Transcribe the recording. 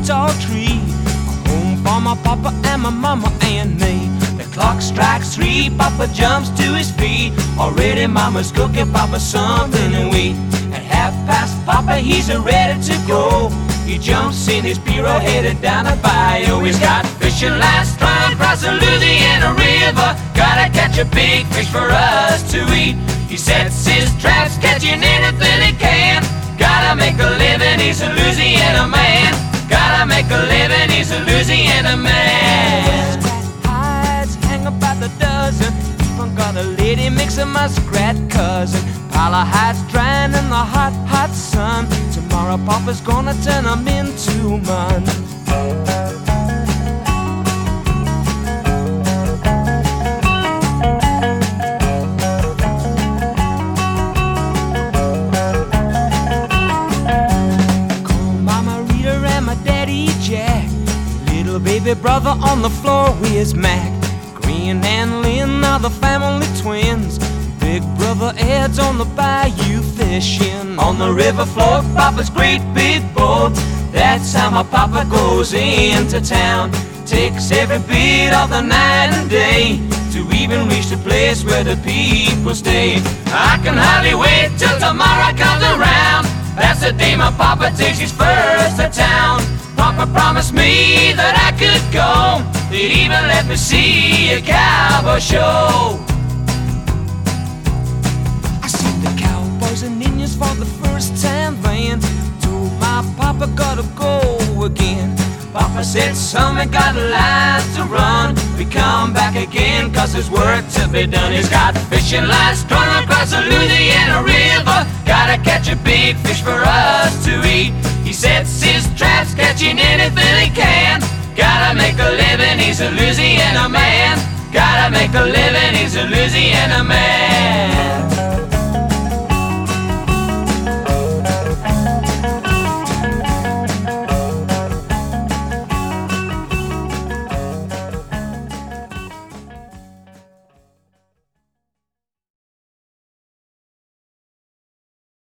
tall tree, a home for my papa and my mama and me. The clock strikes 3, Papa jumps to his feet. Already mama's cooking Papa something to eat. At 5:30, Papa, he's ready to go. He jumps in his pirogue headed down the bayou. He's got fishing lines strung across the Louisiana River. Gotta catch a big fish for us to eat. He sets his traps, catching anything he can. Gotta make a living, he's a Louisiana man. Gotta make a living, he's a Louisiana man. Hides hang about the dozen. Even got a lady mix a muskrat cousin. Pile of hides drying in the hot, hot sun. Tomorrow Papa's gonna turn them into mun. Baby brother on the floor with Mac. Green and Lynn are the family twins. Big brother Ed's on the bayou fishing. On the river float, Papa's great big boat. That's how my Papa goes into town. Takes every bit of the night and day to even reach the place where the people stay. I can hardly wait till tomorrow comes around. That's the day my Papa takes his first to town. Papa promised me that I could go. They'd even let me see a cowboy show. I seen the cowboys and Indians for the first time then. Told my Papa gotta go again. Papa said, son, we got lives to run. We come back again cause there's work to be done. He's got fishing lines strung across the Louisiana River. Gotta catch a big fish for us to eat. He sets his traps, catching anything he can. Gotta make a living, he's a Louisiana man. Gotta make a living, he's a Louisiana man.